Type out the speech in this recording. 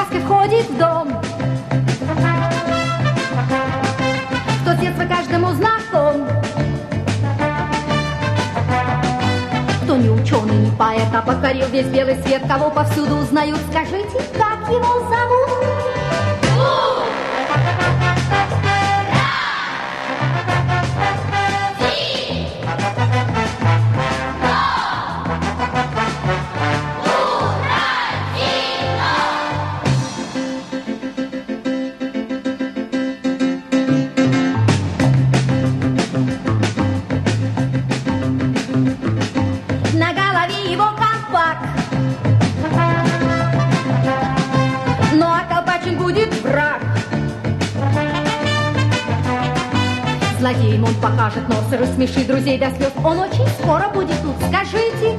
сказке входит в дом. Кто с детства каждому знаком. Кто не ученый, не поэт, а покорил весь белый свет, кого повсюду узнают, скажите, как его зовут? Злодеем он покажет нос и рассмешит друзей до слез. Он очень скоро будет тут. Скажите,